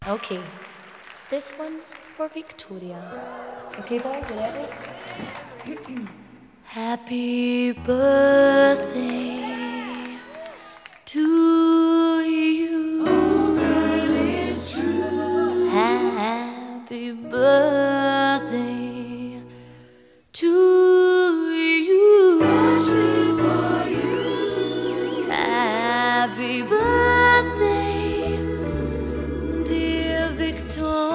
Okay, this one's for Victoria. Okay, boys, whenever. Happy birthday to you. Oh, girl, it's true. Happy birthday to you. Especially for you. Happy birthday, dear Victoria.